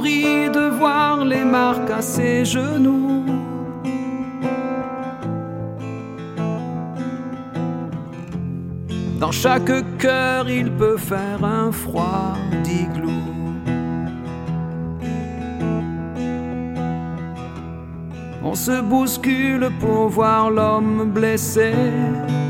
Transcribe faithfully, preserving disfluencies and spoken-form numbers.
nourri de voir les marques à ses genoux. Dans chaque cœur il peut faire un froid d'igloo. On se bouscule pour voir l'homme blessé.